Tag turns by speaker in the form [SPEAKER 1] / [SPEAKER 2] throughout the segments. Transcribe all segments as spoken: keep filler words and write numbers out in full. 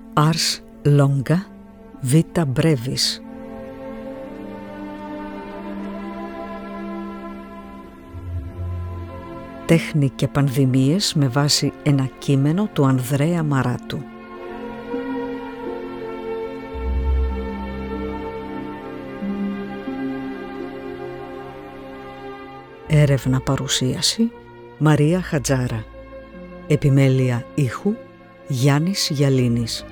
[SPEAKER 1] Ars longa, vita brevis. Τέχνη και πανδημίες με βάση ένα κείμενο του Ανδρέα Μαράτου. Έρευνα παρουσίαση Μαρία Χατζάρα. Επιμέλεια ήχου Γιάννης Γιαλίνης.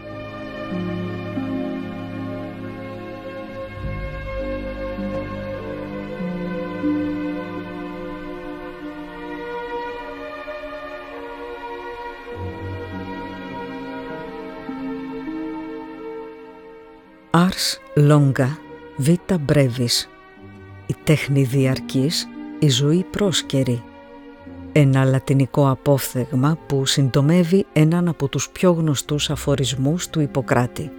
[SPEAKER 1] Ars longa, vita brevis. Η τέχνη διαρκής, η ζωή πρόσκαιρη. Ένα λατινικό απόφθεγμα που συντομεύει έναν από τους πιο γνωστούς αφορισμούς του Ιπποκράτη.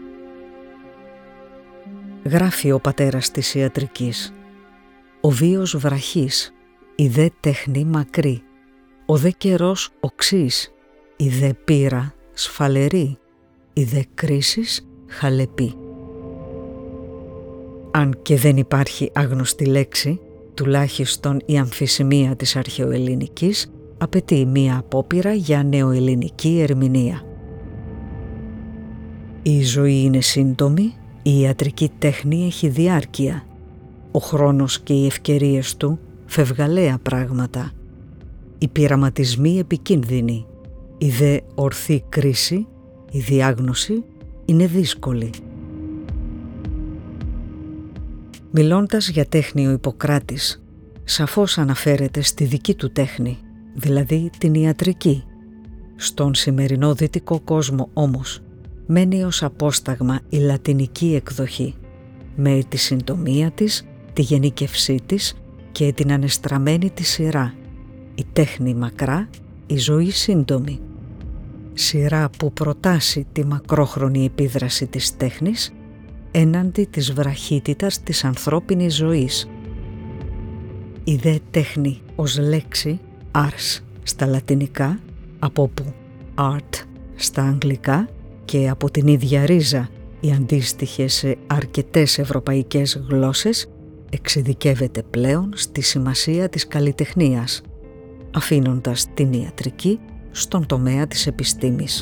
[SPEAKER 1] Γράφει ο πατέρας της ιατρικής: «Ο βίος βραχής, η δε τέχνη μακρύ, ο δε καιρός οξύς, η δε πείρα σφαλερή, η δε κρίσης χαλεπή». Αν και δεν υπάρχει άγνωστη λέξη, τουλάχιστον η αμφισημία της αρχαιοελληνικής απαιτεί μία απόπειρα για νεοελληνική ερμηνεία. Η ζωή είναι σύντομη, η ιατρική τέχνη έχει διάρκεια. Ο χρόνος και οι ευκαιρίες του φευγαλαία πράγματα. Οι πειραματισμοί επικίνδυνοι, η δε ορθή κρίση, η διάγνωση είναι δύσκολη. Μιλώντας για τέχνη ο Ιπποκράτης, σαφώς αναφέρεται στη δική του τέχνη, δηλαδή την ιατρική. Στον σημερινό δυτικό κόσμο όμως μένει ως απόσταγμα η λατινική εκδοχή, με τη συντομία της, τη γενίκευσή της και την ανεστραμμένη της σειρά. Η τέχνη μακρά, η ζωή σύντομη. Σειρά που προτάσει τη μακρόχρονη επίδραση της τέχνης έναντι της βραχύτητας της ανθρώπινης ζωής. Η δε τέχνη ως λέξη, ars στα λατινικά, από που art στα αγγλικά και από την ίδια ρίζα οι αντίστοιχες σε αρκετές ευρωπαϊκές γλώσσες, εξειδικεύεται πλέον στη σημασία της καλλιτεχνίας, αφήνοντας την ιατρική στον τομέα της επιστήμης.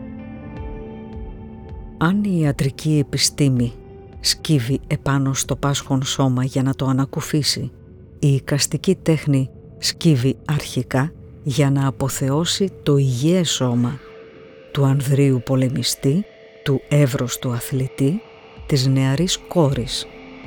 [SPEAKER 1] Αν η ιατρική επιστήμη σκύβει επάνω στο πάσχον σώμα για να το ανακουφίσει, η εικαστική τέχνη σκύβει αρχικά για να αποθεώσει το υγιές σώμα του ανδρείου πολεμιστή, του εύρωστου αθλητή, της νεαρής κόρης.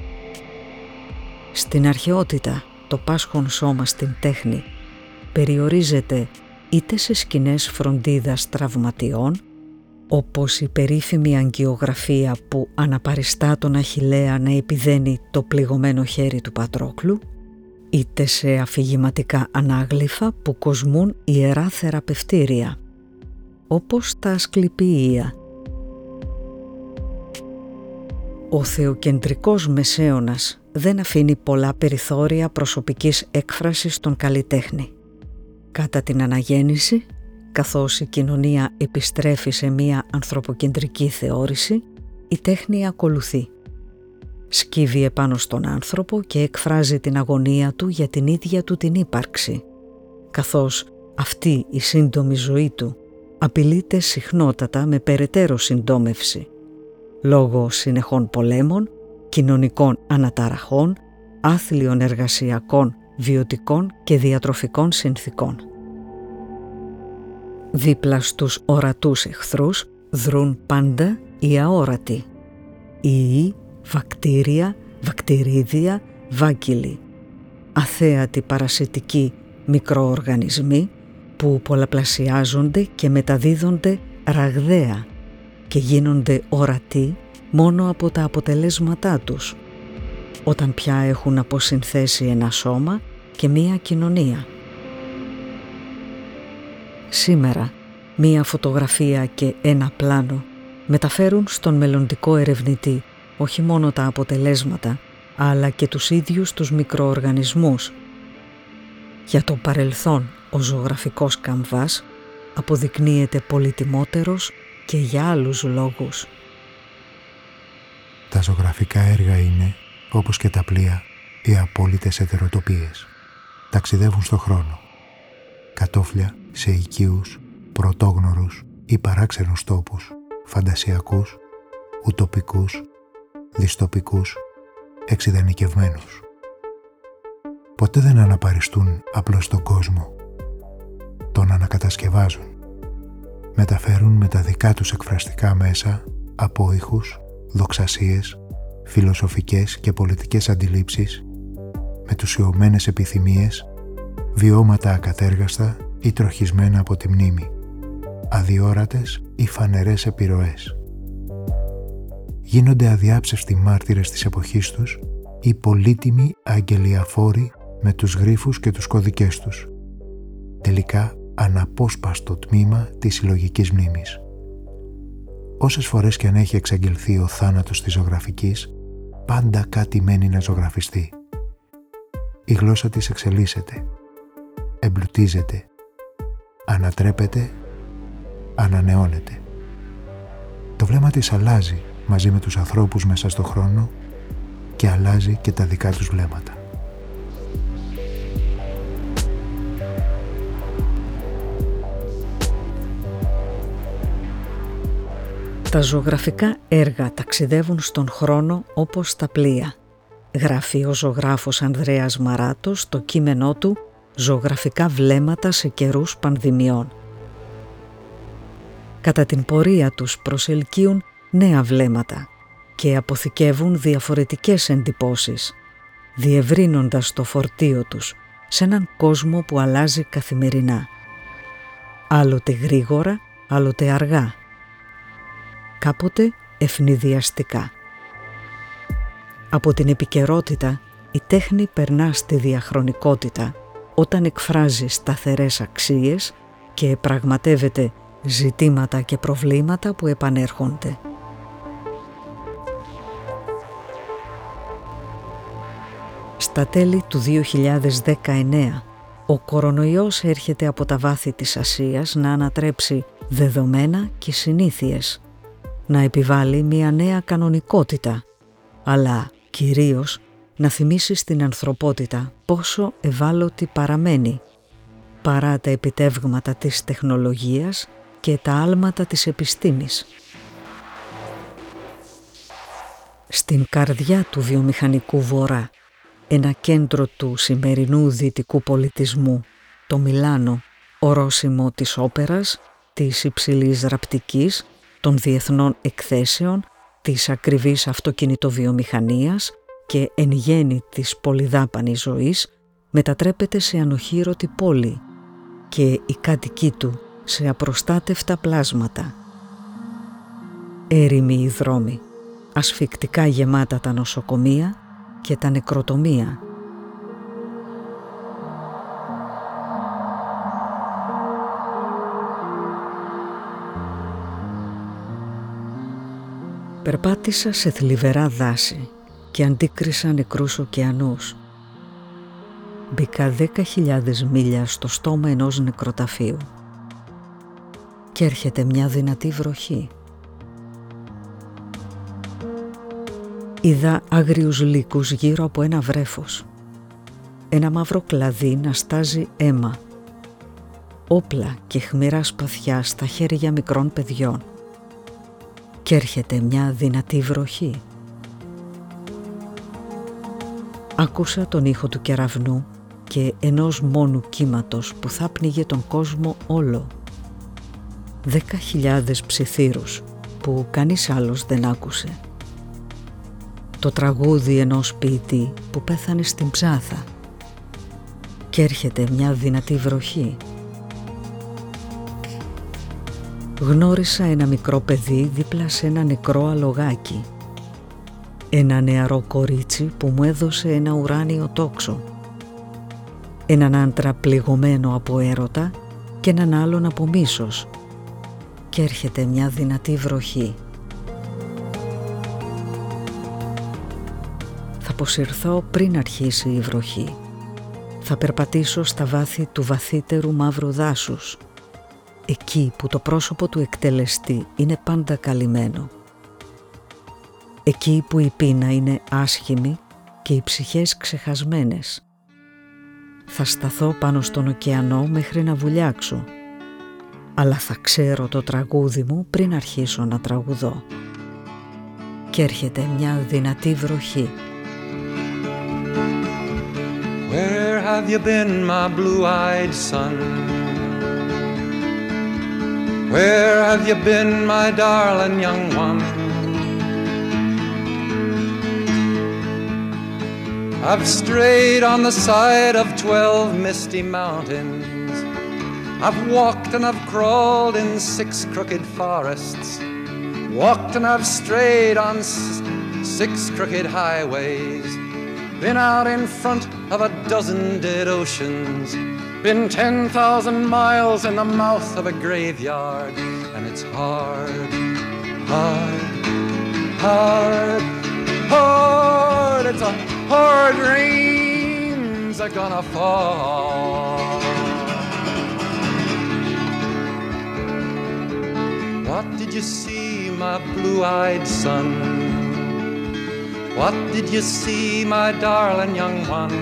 [SPEAKER 1] Στην αρχαιότητα το πάσχον σώμα στην τέχνη περιορίζεται είτε σε σκηνές φροντίδας τραυματιών, όπως η περίφημη αγκιογραφία που αναπαριστά τον Αχιλλέα να επιδένει το πληγωμένο χέρι του Πατρόκλου, είτε σε αφηγηματικά ανάγλυφα που κοσμούν ιερά θεραπευτήρια, όπως τα ασκληπιεία. Ο θεοκεντρικός μεσαίωνας δεν αφήνει πολλά περιθώρια προσωπικής έκφρασης στον καλλιτέχνη. Κατά την αναγέννηση, καθώς η κοινωνία επιστρέφει σε μία ανθρωποκεντρική θεώρηση, η τέχνη ακολουθεί. Σκύβει επάνω στον άνθρωπο και εκφράζει την αγωνία του για την ίδια του την ύπαρξη, καθώς αυτή η σύντομη ζωή του απειλείται συχνότατα με περαιτέρω συντόμευση, λόγω συνεχών πολέμων, κοινωνικών αναταραχών, άθλιων εργασιακών, βιωτικών και διατροφικών συνθήκων. Δίπλα στους ορατούς εχθρούς δρούν πάντα οι αόρατοι, ιοί, βακτήρια, βακτηρίδια, βάκυλοι, αθέατοι παρασιτικοί μικροοργανισμοί που πολλαπλασιάζονται και μεταδίδονται ραγδαία και γίνονται ορατοί μόνο από τα αποτελέσματά τους, όταν πια έχουν αποσυνθέσει ένα σώμα και μία κοινωνία. Σήμερα, μία φωτογραφία και ένα πλάνο μεταφέρουν στον μελλοντικό ερευνητή όχι μόνο τα αποτελέσματα, αλλά και τους ίδιους τους μικροοργανισμούς. Για το παρελθόν, ο ζωγραφικός καμβάς αποδεικνύεται πολυτιμότερος και για άλλους λόγους.
[SPEAKER 2] Τα ζωγραφικά έργα είναι, όπως και τα πλοία, οι απόλυτες ετεροτοπίες. Ταξιδεύουν στο χρόνο. Κατόφλια σε οικείους, πρωτόγνωρους ή παράξενους τόπους, φαντασιακούς, ουτοπικούς, δυστοπικούς, εξειδανικευμένους. Ποτέ δεν αναπαριστούν απλώς τον κόσμο. Τον ανακατασκευάζουν. Μεταφέρουν με τα δικά τους εκφραστικά μέσα απόϊχους, δοξασίες, φιλοσοφικές και πολιτικές αντιλήψεις, μετουσιωμένες επιθυμίες, βιώματα ακατέργαστα ή τροχισμένα από τη μνήμη, αδιόρατες ή φανερές επιρροές. Γίνονται αδιάψευτοι μάρτυρες της εποχής τους ή πολύτιμοι αγγελιαφόροι με τους γρίφους και τους κωδικές τους. Τελικά αναπόσπαστο τμήμα της συλλογικής μνήμης. Όσες φορές και αν έχει εξαγγελθεί ο θάνατος της ζωγραφικής, πάντα κάτι μένει να ζωγραφιστεί. Η γλώσσα της εξελίσσεται, εμπλουτίζεται, ανατρέπεται, ανανεώνεται. Το βλέμμα της αλλάζει μαζί με τους ανθρώπους μέσα στο χρόνο και αλλάζει και τα δικά τους βλέμματα.
[SPEAKER 1] Τα ζωγραφικά έργα ταξιδεύουν στον χρόνο όπως τα πλοία. Γράφει ο ζωγράφος Ανδρέας Μαράτος στο κείμενό του «Ζωγραφικά βλέμματα σε καιρούς πανδημιών». Κατά την πορεία τους προσελκύουν νέα βλέμματα και αποθηκεύουν διαφορετικές εντυπώσεις, διευρύνοντας το φορτίο τους σε έναν κόσμο που αλλάζει καθημερινά. Άλλοτε γρήγορα, άλλοτε αργά. Κάποτε ευνηδιαστικά. Από την επικαιρότητα η τέχνη περνά στη διαχρονικότητα όταν εκφράζει σταθερές αξίες και πραγματεύεται ζητήματα και προβλήματα που επανέρχονται. Στα τέλη του δύο χιλιάδες δεκαεννέα, ο κορονοϊός έρχεται από τα βάθη της Ασίας να ανατρέψει δεδομένα και συνήθειες, να επιβάλλει μια νέα κανονικότητα, αλλά κυρίως να θυμίσει στην ανθρωπότητα πόσο ευάλωτη παραμένει, παρά τα επιτεύγματα της τεχνολογίας και τα άλματα της επιστήμης. Στην καρδιά του βιομηχανικού βορρά, ένα κέντρο του σημερινού δυτικού πολιτισμού, το Μιλάνο, ορόσημο της όπερας, της υψηλής ραπτικής, των διεθνών εκθέσεων, της ακριβής αυτοκινητοβιομηχανίας και εν γέννη της πολυδάπανης ζωής, μετατρέπεται σε ανοχήρωτη πόλη και οι κάτοικοι του σε απροστάτευτα πλάσματα. Έρημοι οι δρόμοι, ασφικτικά γεμάτα τα νοσοκομεία και τα νεκροτομεία. Περπάτησα σε θλιβερά δάση και αντίκρισα νεκρούς ωκεανούς. Μπήκα δέκα χιλιάδες μίλια στο στόμα ενός νεκροταφείου. Και έρχεται μια δυνατή βροχή. Είδα άγριους λύκους γύρω από ένα βρέφος. Ένα μαύρο κλαδί να στάζει αίμα. Όπλα και χμηρά σπαθιά στα χέρια μικρών παιδιών. Και έρχεται μια δυνατή βροχή. Άκουσα τον ήχο του κεραυνού και ενός μόνου κύματος που θα πνίγε τον κόσμο όλο. Δέκα χιλιάδες ψιθύρους που κανείς άλλος δεν άκουσε. Το τραγούδι ενός ποιητή που πέθανε στην ψάθα. Και έρχεται μια δυνατή βροχή. Γνώρισα ένα μικρό παιδί δίπλα σε ένα νεκρό αλογάκι. Ένα νεαρό κορίτσι που μου έδωσε ένα ουράνιο τόξο. Έναν άντρα πληγωμένο από έρωτα και έναν άλλον από μίσος. Και έρχεται μια δυνατή βροχή. Θα αποσυρθώ πριν αρχίσει η βροχή. Θα περπατήσω στα βάθη του βαθύτερου μαύρου δάσους. εκεί που το πρόσωπο του εκτελεστή είναι πάντα καλυμμένο. Εκεί που η πείνα είναι άσχημη και οι ψυχές ξεχασμένες. Θα σταθώ πάνω στον ωκεανό μέχρι να βουλιάξω, αλλά θα ξέρω το τραγούδι μου πριν αρχίσω να τραγουδώ. Και έρχεται μια δυνατή βροχή.
[SPEAKER 3] Where have you been, my blue-eyed son? Where have you been, my darling young one? I've strayed on the side of twelve misty mountains. I've walked and I've crawled in six crooked forests. Walked and I've strayed on s- six crooked highways. Been out in front of a dozen dead oceans. Been ten thousand miles in the mouth of a graveyard. And it's hard, hard, hard, hard. It's a hard rains are gonna fall. What did you see, my blue-eyed son? What did you see, my darling young one?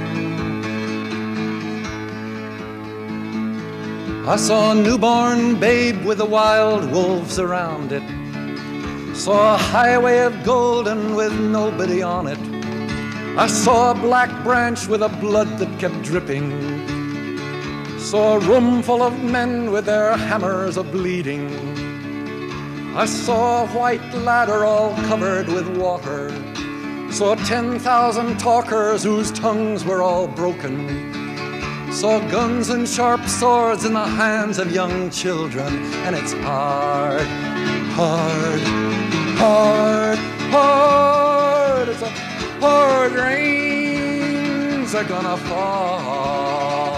[SPEAKER 3] I saw a newborn babe with the wild wolves around it. Saw a highway of golden with nobody on it. I saw a black branch with a blood that kept dripping. Saw a room full of men with their hammers a-bleeding. I saw a white ladder all covered with water. Saw ten thousand talkers whose tongues were all broken. Saw guns and sharp swords in the hands of young children. And it's hard, hard, hard, hard. It's a hard rains are gonna fall.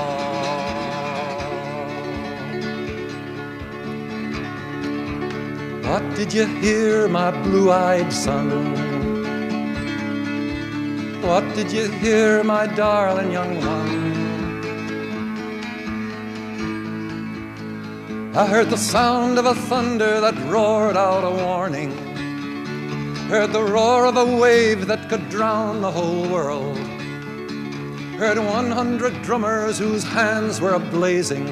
[SPEAKER 3] What did you hear, my blue-eyed son? What did you hear, my darling young one? I heard the sound of a thunder that roared out a warning. Heard the roar of a wave that could drown the whole world. Heard one hundred drummers whose hands were a-blazing.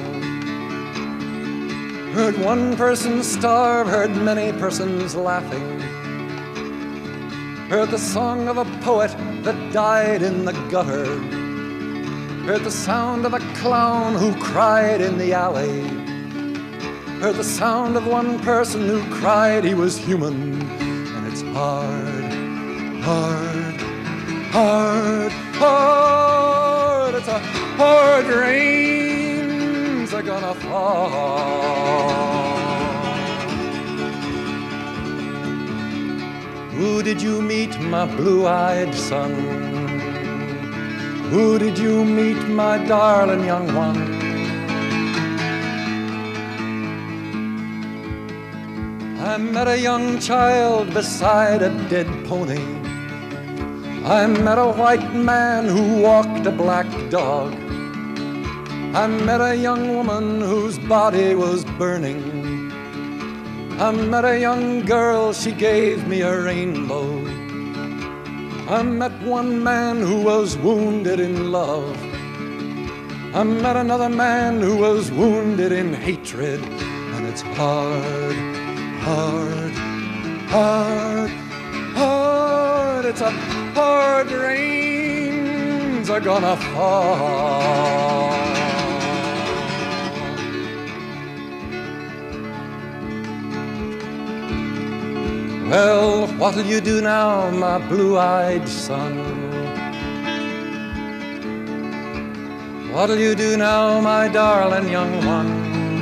[SPEAKER 3] Heard one person starve, heard many persons laughing. Heard the song of a poet that died in the gutter. Heard the sound of a clown who cried in the alley. Heard the sound of one person who cried he was human. And it's hard, hard, hard, hard. It's a hard rains are gonna fall. Who did you meet, my blue-eyed son? Who did you meet, my darling young one? I met a young child beside a dead pony. I met a white man who walked a black dog. I met a young woman whose body was burning. I met a young girl, she gave me a rainbow. I met one man who was wounded in love. I met another man who was wounded in hatred. And it's hard, hard, hard, hard. It's a hard rains are gonna fall. Well, what'll you do now, my blue-eyed son? What'll you do now, my darling young one?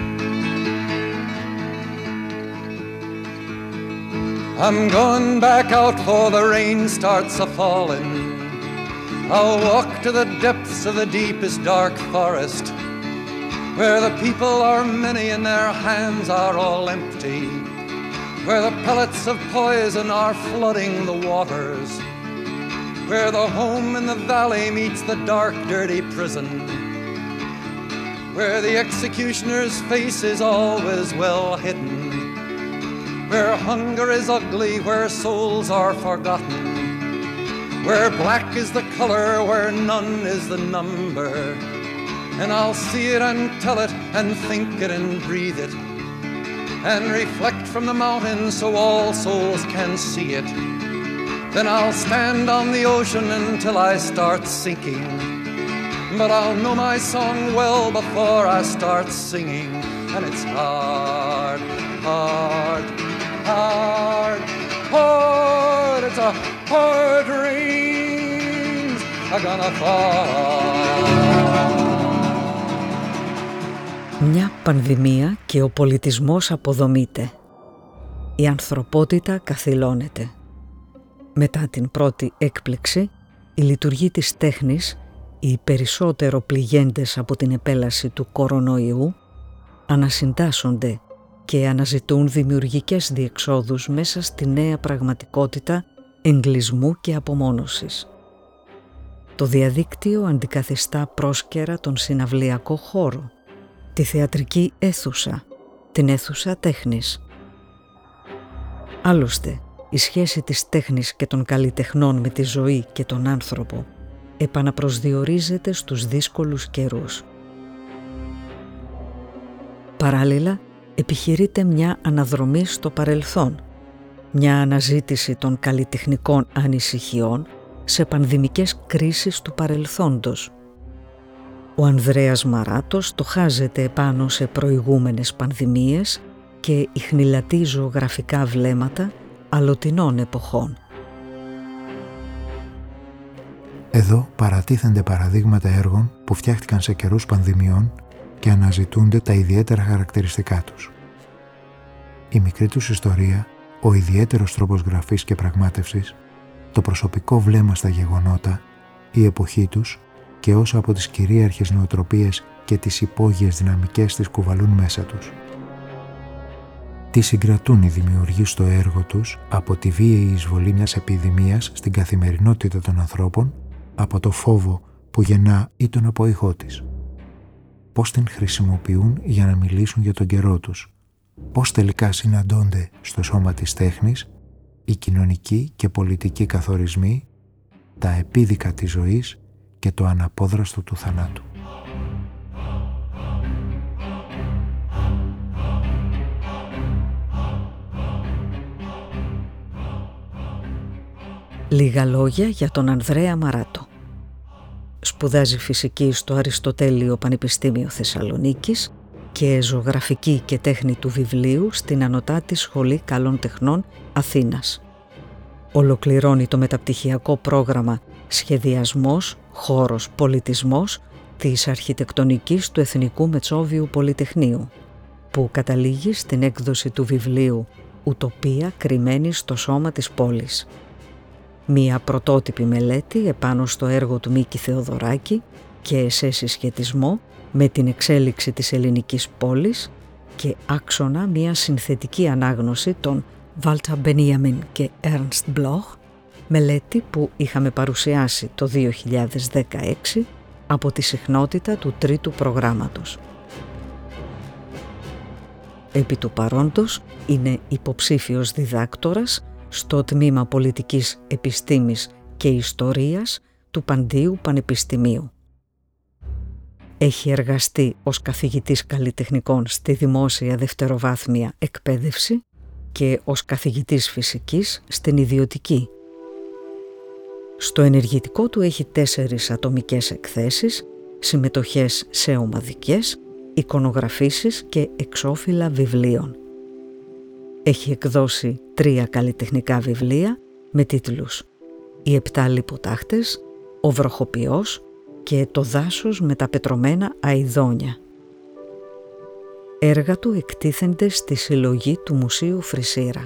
[SPEAKER 3] I'm going back out for the rain starts a-falling. I'll walk to the depths of the deepest dark forest, where the people are many and their hands are all empty, where the pellets of poison are flooding the waters, where the home in the valley meets the dark, dirty prison, where the executioner's face is always well hidden, where hunger is ugly, where souls are forgotten, where black is the color, where none is the number. And I'll see it and tell it and think it and breathe it and reflect from the mountain so all souls can see it. Then I'll stand on the ocean until I start sinking, but I'll know my song well before I start singing. And it's hard, hard, hard, hard. It's a hard rain's gonna fall.
[SPEAKER 1] Μια πανδημία και ο πολιτισμός αποδομείται. Η ανθρωπότητα καθυλώνεται. Μετά την πρώτη έκπληξη, η λειτουργή της τέχνης, οι περισσότερο πληγέντες από την επέλαση του κορονοϊού, ανασυντάσσονται και αναζητούν δημιουργικές διεξόδους μέσα στη νέα πραγματικότητα εγκλισμού και απομόνωσης. Το διαδίκτυο αντικαθιστά πρόσκαιρα τον συναυλιακό χώρο, τη θεατρική αίθουσα, την αίθουσα τέχνης. Άλλωστε, η σχέση της τέχνης και των καλλιτεχνών με τη ζωή και τον άνθρωπο επαναπροσδιορίζεται στους δύσκολους καιρούς. Παράλληλα, επιχειρείται μια αναδρομή στο παρελθόν, μια αναζήτηση των καλλιτεχνικών ανησυχιών σε πανδημικές κρίσεις του παρελθόντος. Ο Ανδρέας Μαράτος στοχάζεται επάνω σε προηγούμενες πανδημίες και ιχνηλατεί ζωγραφικά βλέμματα αλλοτινών εποχών.
[SPEAKER 2] Εδώ παρατίθενται παραδείγματα έργων που φτιάχτηκαν σε καιρούς πανδημιών και αναζητούνται τα ιδιαίτερα χαρακτηριστικά τους. Η μικρή τους ιστορία, ο ιδιαίτερος τρόπος γραφής και πραγμάτευσης, το προσωπικό βλέμμα στα γεγονότα, η εποχή τους και όσα από τις κυρίαρχες νοοτροπίες και τις υπόγειες δυναμικές τις κουβαλούν μέσα τους. Τι συγκρατούν οι δημιουργοί στο έργο τους από τη βίαιη εισβολή μιας επιδημίας στην καθημερινότητα των ανθρώπων, από το φόβο που γεννά ή τον απόϊχό της. Πώς την χρησιμοποιούν για να μιλήσουν για τον καιρό τους. Πώς τελικά συναντώνται στο σώμα της τέχνης οι κοινωνικοί και πολιτικοί καθορισμοί, τα επίδικα της ζωής και το αναπόδραστο του θανάτου.
[SPEAKER 1] Λίγα λόγια για τον Ανδρέα Μαράτο. Σπουδάζει φυσική στο Αριστοτέλειο Πανεπιστήμιο Θεσσαλονίκης και ζωγραφική και τέχνη του βιβλίου στην Ανωτάτη Σχολή Καλών Τεχνών Αθήνας. Ολοκληρώνει το μεταπτυχιακό πρόγραμμα «Σχεδιασμός, χώρος, πολιτισμός» της αρχιτεκτονικής του Εθνικού Μετσόβιου Πολυτεχνείου, που καταλήγει στην έκδοση του βιβλίου «Ουτοπία κρυμμένη στο σώμα της πόλης». Μία πρωτότυπη μελέτη επάνω στο έργο του Μίκη Θεοδωράκη και σε συσχετισμό με την εξέλιξη της ελληνικής πόλης και άξονα μία συνθετική ανάγνωση των Βάλτερ Μπενιάμιν και Έρνστ Μπλοχ, μελέτη που είχαμε παρουσιάσει το δύο χιλιάδες δεκαέξι από τη συχνότητα του τρίτου προγράμματος. Επί του παρόντος είναι υποψήφιος διδάκτορας στο Τμήμα Πολιτικής Επιστήμης και Ιστορίας του Παντίου Πανεπιστημίου. Έχει εργαστεί ως καθηγητής καλλιτεχνικών στη δημόσια δευτεροβάθμια εκπαίδευση και ως καθηγητής φυσικής στην ιδιωτική. Στο ενεργητικό του έχει τέσσερις ατομικές εκθέσεις, συμμετοχές σε ομαδικές, εικονογραφήσεις και εξώφυλλα βιβλίων. Έχει εκδώσει τρία καλλιτεχνικά βιβλία με τίτλους «Οι επτά λιποτάχτες», «Ο βροχοποιός» και «Το δάσος με τα πετρωμένα αηδόνια». Έργα του εκτίθενται στη συλλογή του Μουσείου Φρυσίρα.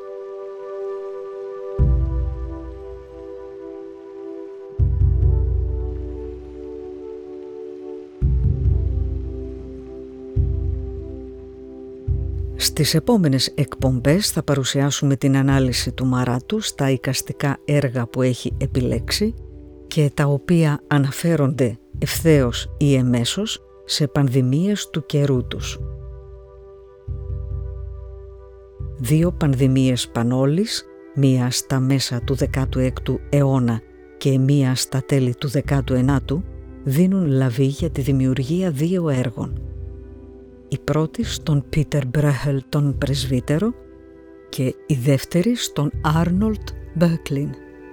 [SPEAKER 1] Στις επόμενες εκπομπές θα παρουσιάσουμε την ανάλυση του Μαράτου στα εικαστικά έργα που έχει επιλέξει και τα οποία αναφέρονται ευθέως ή εμέσως σε πανδημίες του καιρού τους. Δύο πανδημίες πανόλης, μία στα μέσα του δέκατου έκτου αιώνα και μία στα τέλη του δέκατου ενάτου, δίνουν λαβή για τη δημιουργία δύο έργων. Η πρώτη στον Πίτερ Μπρέχελ τον Πρεσβύτερο και η δεύτερη στον Άρνολτ Μπέκλιν.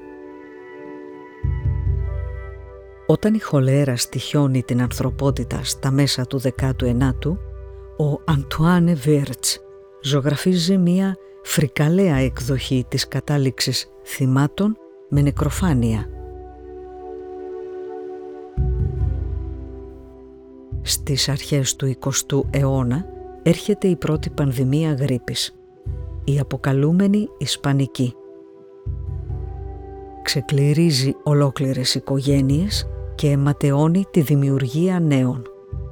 [SPEAKER 1] Όταν η χολέρα στοιχιώνει την ανθρωπότητα στα μέσα του δέκατου ενάτου, ο Αντουάνε Βίρτς ζωγραφίζει μία φρικαλαία εκδοχή της κατάληξης θυμάτων με νεκροφάνεια. Στις αρχές του εικοστού αιώνα έρχεται η πρώτη πανδημία γρίπης, η αποκαλούμενη Ισπανική. Ξεκληρίζει ολόκληρες οικογένειες και αιματεώνει τη δημιουργία νέων.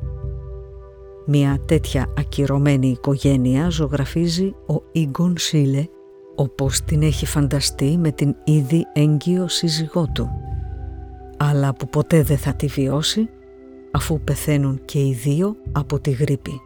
[SPEAKER 1] Μια τέτοια ακυρωμένη οικογένεια ζωγραφίζει ο Ίγκον Σίλε, όπως την έχει φανταστεί με την ήδη έγκυο σύζυγό του, αλλά που ποτέ δεν θα τη βιώσει, αφού πεθαίνουν και οι δύο από τη γρίπη.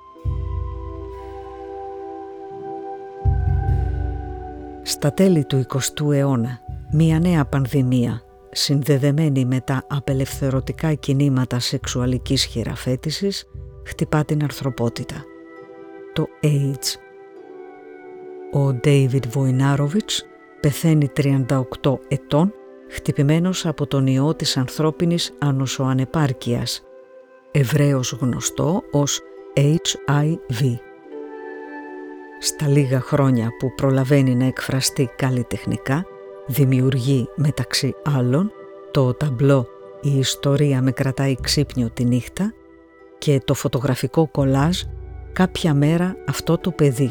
[SPEAKER 1] Στα τέλη του εικοστού αιώνα, μια νέα πανδημία, συνδεδεμένη με τα απελευθερωτικά κινήματα σεξουαλικής χειραφέτησης, χτυπά την ανθρωπότητα. Το AIDS. Ο Ντέιβιντ Βοϊνάροβιτς πεθαίνει τριάντα οκτώ ετών, χτυπημένος από τον ιό της ανθρώπινης ανοσοανεπάρκειας, ευρέως γνωστό ως έιτς άι βι. Στα λίγα χρόνια που προλαβαίνει να εκφραστεί καλλιτεχνικά, δημιουργεί μεταξύ άλλων το ταμπλό «Η ιστορία με κρατάει ξύπνιο τη νύχτα» και το φωτογραφικό κολάζ «Κάποια μέρα αυτό το παιδί».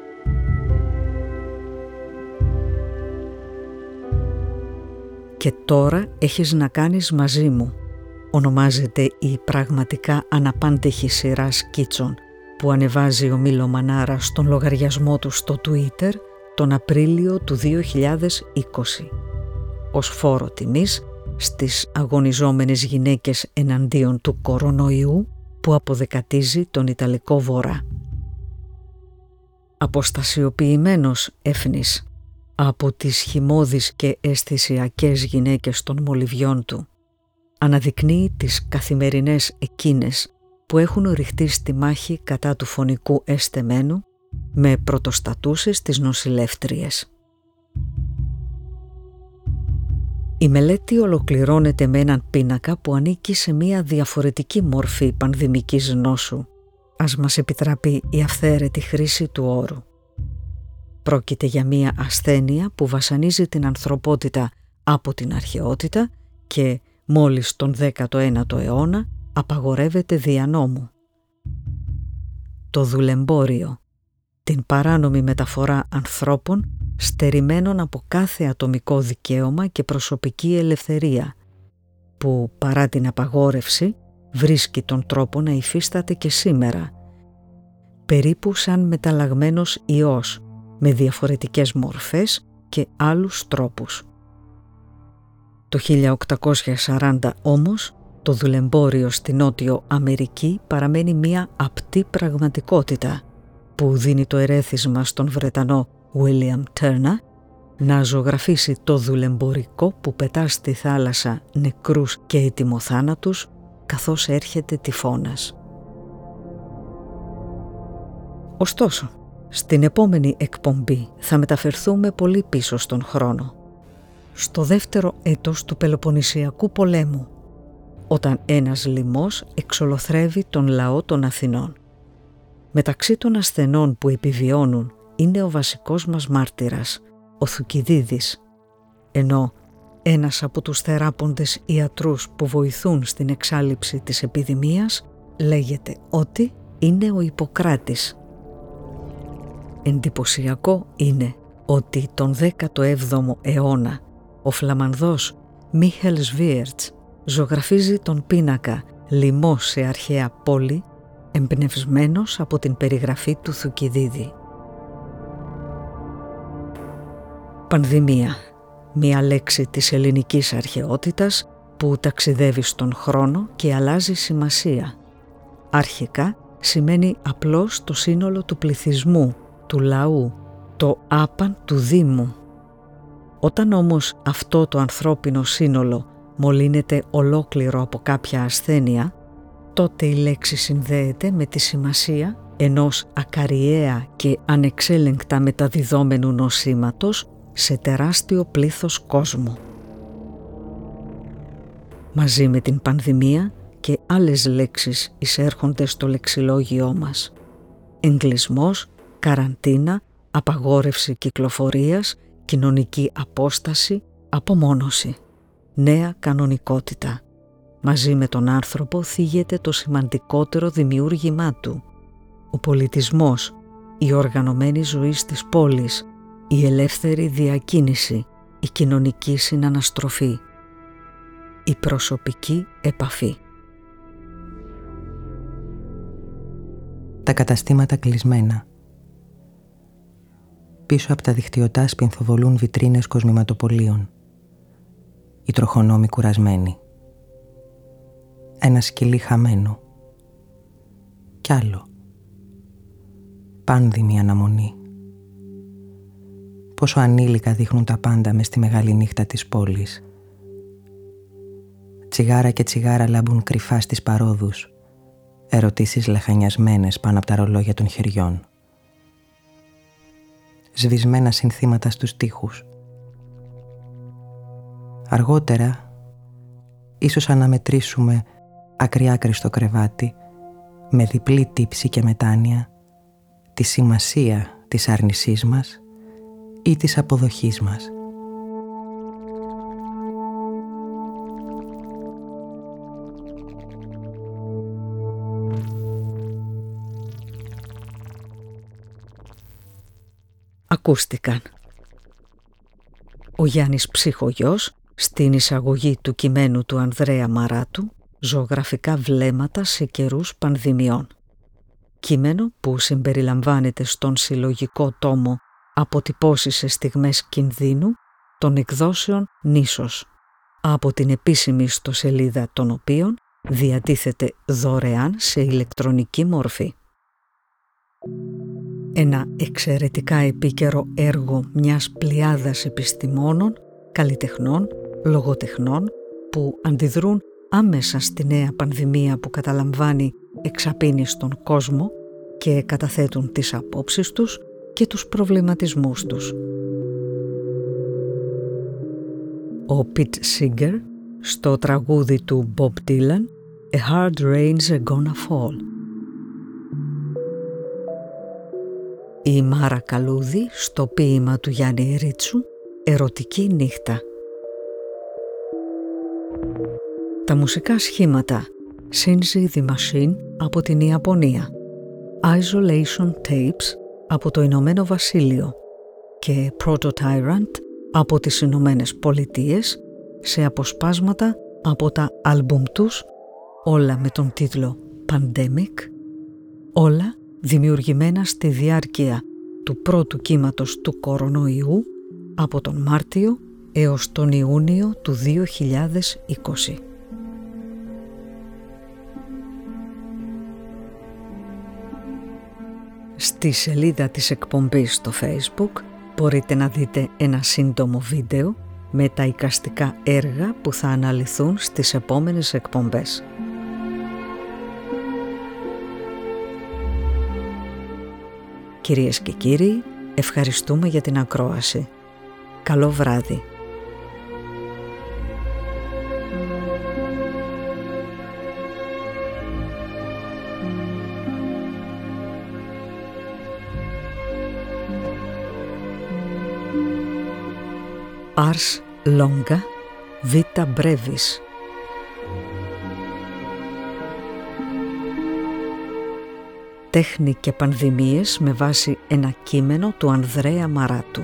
[SPEAKER 1] «Και τώρα έχεις να κάνεις μαζί μου», ονομάζεται η πραγματικά αναπάντεχη σειρά σκίτσων που ανεβάζει ο Μίλο Μανάρα στον λογαριασμό του στο Twitter τον Απρίλιο του δύο χιλιάδες είκοσι, ως φόρο τιμής στις αγωνιζόμενες γυναίκες εναντίον του κορονοϊού που αποδεκατίζει τον Ιταλικό Βορρά. Αποστασιοποιημένος έφνης από τις χυμώδεις και αισθησιακές γυναίκες των μολυβιών του, αναδεικνύει τις καθημερινές εκείνες που έχουν ρηχτεί στη μάχη κατά του φωνικού αισθεμένου με πρωτοστατούσες τις νοσηλεύτριες. Η μελέτη ολοκληρώνεται με έναν πίνακα που ανήκει σε μια διαφορετική μορφή πανδημικής νόσου. Ας μας επιτραπεί η αυθαίρετη χρήση του όρου. Πρόκειται για μια ασθένεια που βασανίζει την ανθρωπότητα από την αρχαιότητα και μόλις τον δέκατο ένατο αιώνα απαγορεύεται δια νόμου. Το δουλεμπόριο, την παράνομη μεταφορά ανθρώπων στερημένων από κάθε ατομικό δικαίωμα και προσωπική ελευθερία, που παρά την απαγόρευση βρίσκει τον τρόπο να υφίσταται και σήμερα, περίπου σαν μεταλλαγμένος ιός, με διαφορετικές μορφές και άλλους τρόπους. Το χίλια οκτακόσια σαράντα όμως, το δουλεμπόριο στη Νότιο Αμερική παραμένει μία απτή πραγματικότητα που δίνει το ερέθισμα στον Βρετανό William Turner να ζωγραφίσει το δουλεμπορικό που πετά στη θάλασσα νεκρούς και ετοιμοθάνατους καθώς έρχεται τυφώνας. Ωστόσο, στην επόμενη εκπομπή θα μεταφερθούμε πολύ πίσω στον χρόνο, στο δεύτερο έτος του Πελοποννησιακού πολέμου, όταν ένας λοιμός εξολοθρεύει τον λαό των Αθηνών. Μεταξύ των ασθενών που επιβιώνουν είναι ο βασικός μας μάρτυρας, ο Θουκυδίδης, ενώ ένας από τους θεράποντες ιατρούς που βοηθούν στην εξάλειψη της επιδημίας λέγεται ότι είναι ο Ιπποκράτης. Εντυπωσιακό είναι ότι τον δέκατο έβδομο αιώνα ο Φλαμανδός Μίχελ Σβίερτς ζωγραφίζει τον πίνακα «Λοιμός σε αρχαία πόλη», εμπνευσμένος από την περιγραφή του Θουκυδίδη. Πανδημία, μία λέξη της ελληνικής αρχαιότητας που ταξιδεύει στον χρόνο και αλλάζει σημασία, αρχικά σημαίνει απλώς το σύνολο του πληθυσμού, του λαού, το άπαν του Δήμου. Όταν όμως αυτό το ανθρώπινο σύνολο μολύνεται ολόκληρο από κάποια ασθένεια, τότε η λέξη συνδέεται με τη σημασία ενός ακαριέα και ανεξέλεγκτα μεταδιδόμενου νοσήματος σε τεράστιο πλήθος κόσμου. Μαζί με την πανδημία και άλλες λέξεις εισέρχονται στο λεξιλόγιό μας. Εγκλισμός, καραντίνα, απαγόρευση κυκλοφορίας, κοινωνική απόσταση, απομόνωση. Νέα κανονικότητα. Μαζί με τον άνθρωπο θίγεται το σημαντικότερο δημιούργημά του. Ο πολιτισμός, η οργανωμένη ζωή της πόλης, η ελεύθερη διακίνηση, η κοινωνική συναναστροφή, η προσωπική επαφή.
[SPEAKER 4] Τα καταστήματα κλεισμένα. Πίσω από τα δικτυωτά σπινθοβολούν βιτρίνες κοσμηματοπολίων. Οι τροχονόμοι κουρασμένοι. Ένα σκυλί χαμένο. Κι άλλο. Πάνδημη αναμονή. Πόσο ανήλικα δείχνουν τα πάντα μες στη μεγάλη νύχτα της πόλης. Τσιγάρα και τσιγάρα λάμπουν κρυφά στις παρόδους. Ερωτήσεις λαχανιασμένες πάνω από τα ρολόγια των χεριών. Σβησμένα συνθήματα στους τοίχους. Αργότερα, ίσως αναμετρήσουμε άκρη-άκρη στο κρεβάτι, με διπλή τύψη και μετάνοια, τη σημασία της άρνησής μας ή της αποδοχής μας.
[SPEAKER 1] Ακούστηκαν ο Γιάννης Ψυχογιός στην εισαγωγή του κειμένου του Ανδρέα Μαράτου «Ζωγραφικά βλέμματα σε καιρούς πανδημιών». Κείμενο που συμπεριλαμβάνεται στον συλλογικό τόμο «Αποτυπώσεις σε στιγμές κινδύνου» των εκδόσεων Νήσος, από την επίσημη ιστοσελίδα των οποίων διατίθεται δωρεάν σε ηλεκτρονική μορφή. Ένα εξαιρετικά επίκαιρο έργο μιας πλειάδας επιστημόνων, καλλιτεχνών, λογοτεχνών που αντιδρούν άμεσα στη νέα πανδημία που καταλαμβάνει εξαπίνει στον κόσμο και καταθέτουν τις απόψεις τους και τους προβληματισμούς τους. Ο Pete Seeger στο τραγούδι του Bob Dylan «A hard rain's gonna fall». Η Μάρα Καλούδη στο ποίημα του Γιάννη Ρίτσου «Ερωτική νύχτα». Τα μουσικά σχήματα Shinji the Machine από την Ιαπωνία, Isolation Tapes από το Ηνωμένο Βασίλειο και Proto-Tyrant από τις Ηνωμένες Πολιτείες σε αποσπάσματα από τα άλμπουμ τους, όλα με τον τίτλο Pandemic, όλα δημιουργημένα στη διάρκεια του πρώτου κύματος του κορονοϊού από τον Μάρτιο έως τον Ιούνιο του δύο χιλιάδες είκοσι. Στη σελίδα της εκπομπής στο Facebook μπορείτε να δείτε ένα σύντομο βίντεο με τα εικαστικά έργα που θα αναλυθούν στις επόμενες εκπομπές. Κυρίες και κύριοι, ευχαριστούμε για την ακρόαση. Καλό βράδυ. Ars Longa Vita Brevis. Τέχνη και πανδημίες με βάση ένα κείμενο του Ανδρέα Μαράτου.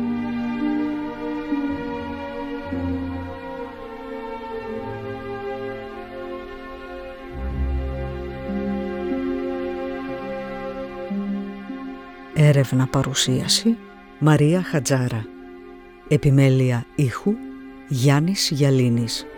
[SPEAKER 1] Έρευνα παρουσίαση Μαρία Χατζάρα. Επιμέλεια ήχου Γιάννης Γιαλίνης.